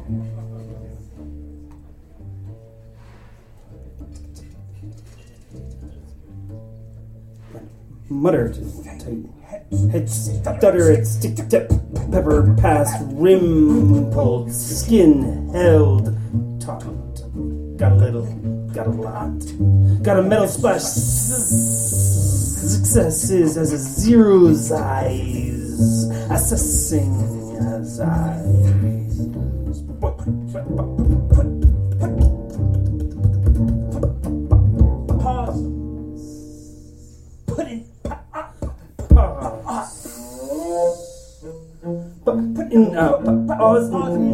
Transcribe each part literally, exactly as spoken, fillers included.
Mutter to head stutter at stick tip pepper past rim pulled skin held taut. Got a little, got a lot. Got a metal splash. Success is as a zero's eyes assessing as eyes. Pause. Put in. Put in uh, pause.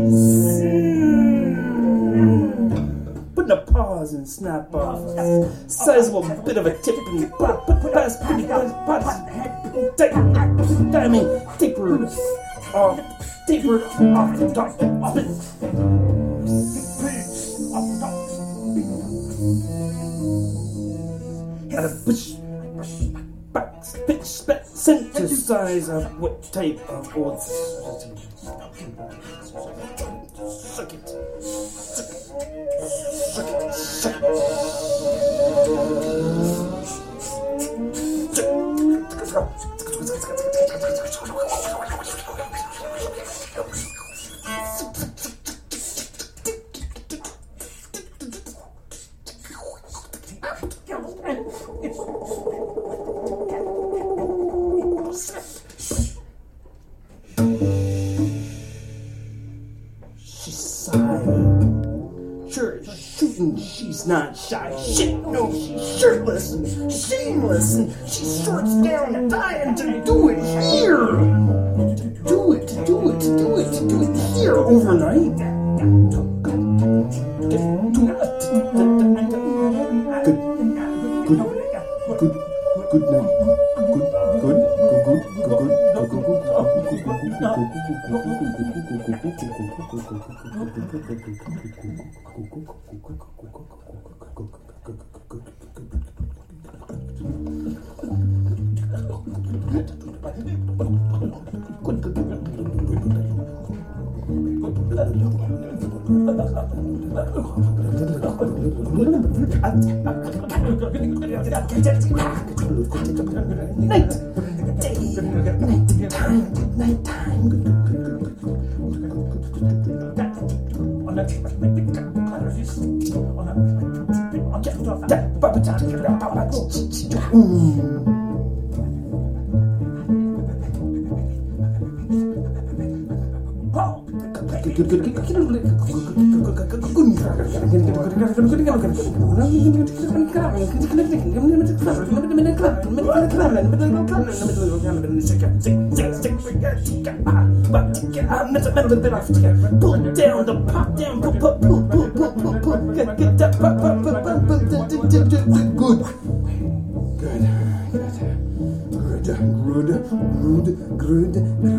Put in a pause and snap off. Sizable bit of a tip and pop, put past pretty past, timing, taper off, taper off the top, off it. Got a push, back, pitch, synthesize of what type of old. Suck it. Suck it. Suck it. Suck it. She sighed. Sure, shooting, she's not shy. Shit, no, she's shirtless and shameless, and she sorts down and dying to do it here. Do it, do it, do it, do it here overnight. Good, good, good, good night. Good, good, good, good, good, good, night, day, night time, night time. Good, good, good, pull down the pop down, pull, pull, pull, pull, pull, pull, pull, get, get that, pop, pop, pop, pop, pop, good, good, good, good, good, good,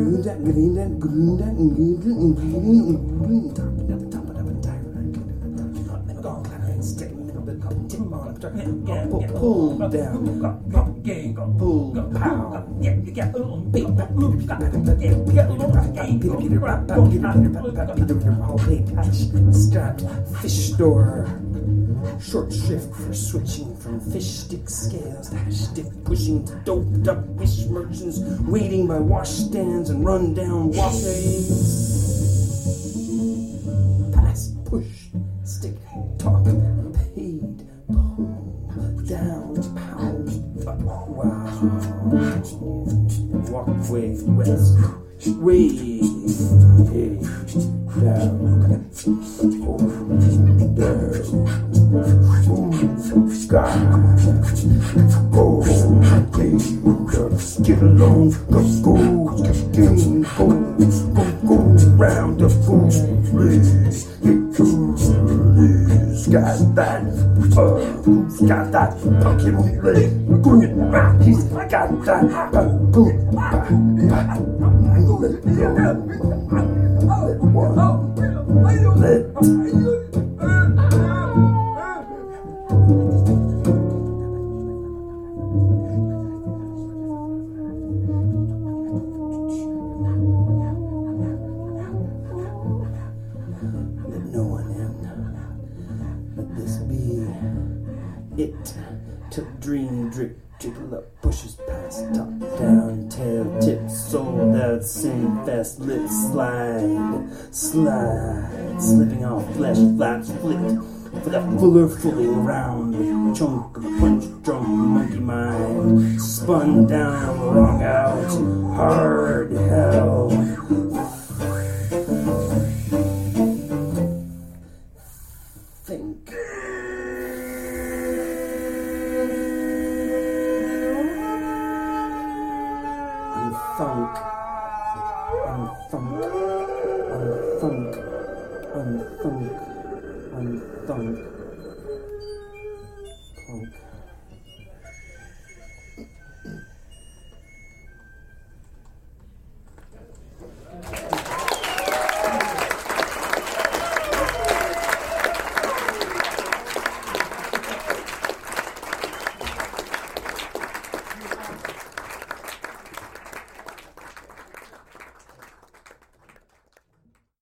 pull down, pull, pow, strapped fish store. Short shrift for switching from fish stick scales to hash stick pushing to doped up fish merchants waiting by washstands and run down walkways. Pass, push, stick, talk, paid, pull, down, pound, wow. Walkway west, way, hey, down, oh, down. Sky, go, get along, go, go, get game, go, go, go, round the food, please, get to this, got that, uh, who's got that, pumpkin leg, go, he's got that, uh, go, let go, let no one in. Let this be it. Till dream drip, jiggle up, pushes past, top down, tail tip, sold out, sing fast, lips slide, slide, slipping off, flesh flaps, flipped. For that fuller fooling around with chunk of punch drunk monkey mind, spun down, wrong out, hard hell. Think. Unthunk, unthunk, unthunk, unthunk, unthunk.